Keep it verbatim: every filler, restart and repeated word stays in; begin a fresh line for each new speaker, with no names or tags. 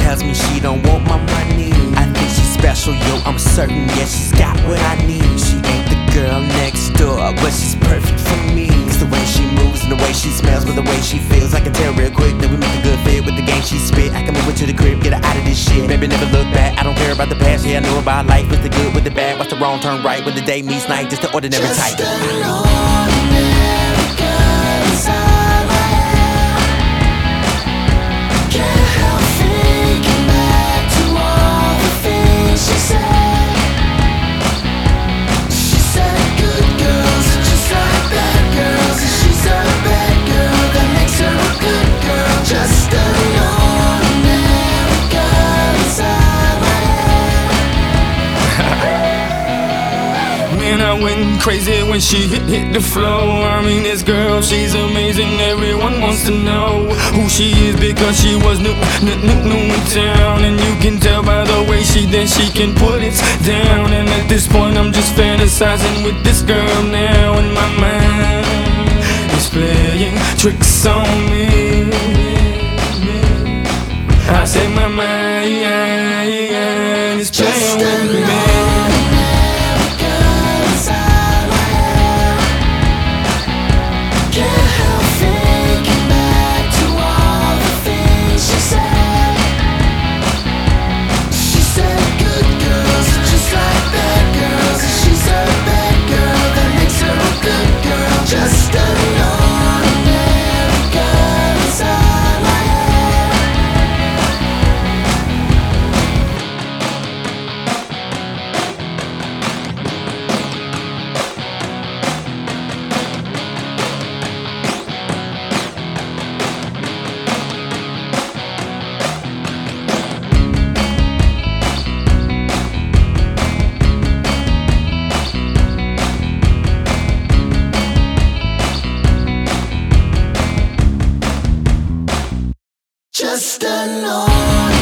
tells me she don't want my money. I think she's special, yo, I'm certain, yeah, she's got what I need. She ain't the girl next door, but she's perfect for me. It's the way she moves and the way she smells, but the way she feels, I can tell real quick that we make a good fit with the game she spit. I can move her to the crib, get her out of this shit. Maybe never look back, I don't care about the past. Yeah, I know about life, with the good, with the bad. What's the wrong, turn right, when the day meets night. Just the ordinary type.
Just an ordinary girl inside my head. Can't help thinking back to all the things she said. She said good girls are just like bad girls, and she's a bad girl that makes her a good girl. Just an ordinary girl inside my head.
Man, I went crazy when she hit, hit the floor. I mean, this girl, she's amazing. Everyone wants to know who she is because she was new, new, new, new in town. And you can tell by the way she then she can put it down. And at this point, I'm just fantasizing with this girl now. And my mind is playing tricks on me. I say my mind is playing with me.
Just an ordinary